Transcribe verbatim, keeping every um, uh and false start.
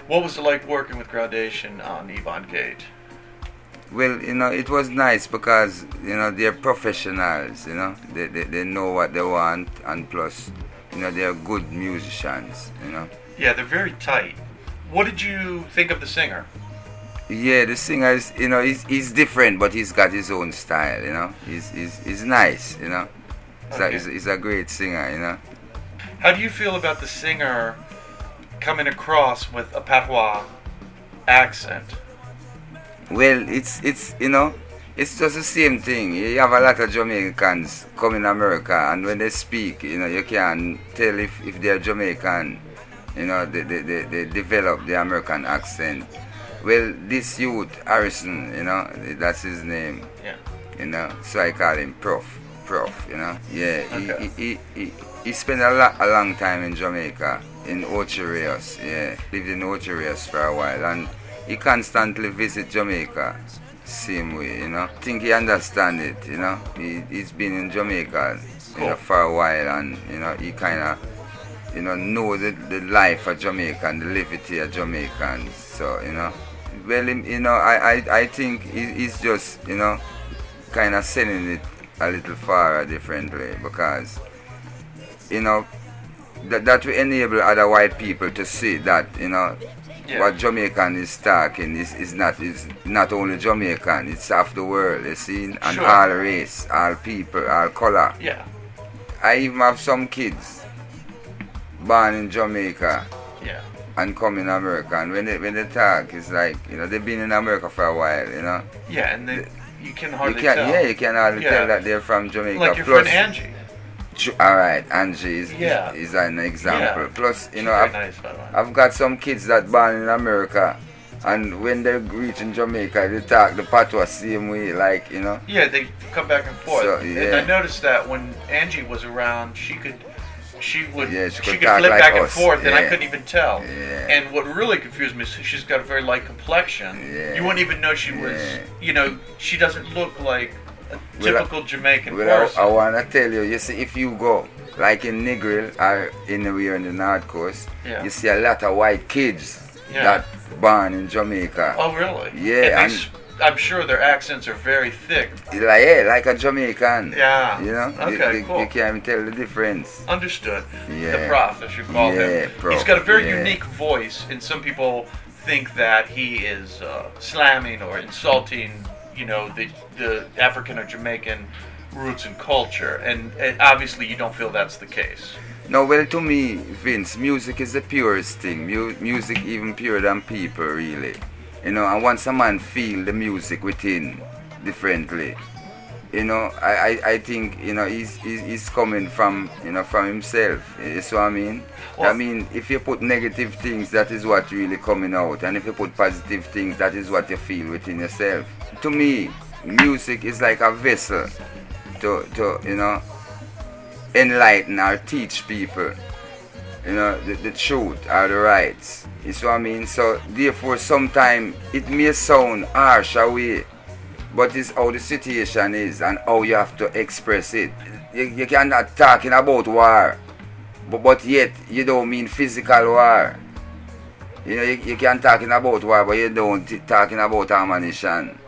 What was it like working with Groundation on Yvonne Gate? Well, you know, it was nice because, you know, they're professionals, you know. They, they, they know what they want, and plus, you know, they're good musicians, you know. Yeah, they're very tight. What did you think of the singer? Yeah, the singer is, you know, he's, he's different, but he's got his own style, you know. He's, he's, he's nice, you know. He's, Okay. a, he's, he's a great singer, you know. How do you feel about the singer coming across with a patois accent? Well, it's, it's, you know, it's just the same thing. You have a lot of Jamaicans come in America, and when they speak, you know, you can tell if, if they're Jamaican. You know, they, they, they, they develop the American accent. Well, this youth, Harrison, you know, that's his name. Yeah. You know, so I call him Prof. Prof, you know. Yeah, Okay. he, he, he, he, he spent a, lot, a long time in Jamaica, in Ocho Rios, yeah. Lived in Ocho Rios for a while, and he constantly visit Jamaica, same way, you know. I think he understand it, you know. He, he's been in Jamaica, you Cool. know, for a while, and, you know, he kind of, you know, know the, the life of Jamaica and the liberty of Jamaicans, so, you know. Well, him- you know, I, I, I think he, he's just, you know, kind of sending it a little far differently, because, you know, that, that will enable other white people to see that, you know, Yeah. what Jamaican is talking is, is not is not only Jamaican, it's half the world, you see, and Sure. all race, all people, all color. Yeah. I even have some kids born in Jamaica Yeah. and come in America, and when they when they talk, it's like, you know, they've been in America for a while, you know. Yeah, and they, you can You hardly can tell. yeah, you can hardly Yeah. tell that they're from Jamaica. Like your Plus, friend Angie. Ju- all right, Angie is, Yeah. is, is an example. Yeah. Plus, you She's know, very I've, nice, by the way. I've got some kids that born in America, and when they reach in Jamaica, they talk the patois same way, like, you know. Yeah, they come back and forth. So, And yeah. I noticed that when Angie was around, she could, she would, Yeah, she she could could talk flip like back and us. forth, and I Yeah. couldn't even tell. Yeah. And what really confused me is she's got a very light complexion. Yeah. You wouldn't even know she was, Yeah. you know, she doesn't look like a Well, I- typical Jamaican Well, person. I, I want to tell you, you see, if you go, like in Negril or anywhere in the North Coast, Yeah. you see a lot of white kids Yeah. that born in Jamaica. Oh, really? Yeah, And they and- s- I'm sure their accents are very thick. Like, yeah, like a Jamaican. Yeah. You know? You- Okay, you, cool. you can't even tell the difference. Understood. Yeah. The Prof, as you call Yeah, him. Prof, He's got a very yeah. unique voice, and some people think that he is uh, slamming or insulting, you know, the the African or Jamaican roots and culture. And, and obviously, you don't feel that's the case. No, well, to me, Vince, music is the purest thing. Mu- music even purer than people, really. You know, and once a man feel the music within differently, you know, I, I, I think, you know, he's, he's, he's coming from, you know, from himself. You see what I mean? Well- I mean, if you put negative things, that is what really coming out. And if you put positive things, that is what you feel within yourself. To me, music is like a vessel to, to you know, enlighten or teach people, you know, the, the truth or the rights. You see what I mean? So therefore sometimes it may sound harsh away, but it's how the situation is and how you have to express it. You, you cannot talking about war, but, but yet you don't mean physical war. You know, you, you can talking about war, but you don't t- talking about ammunition.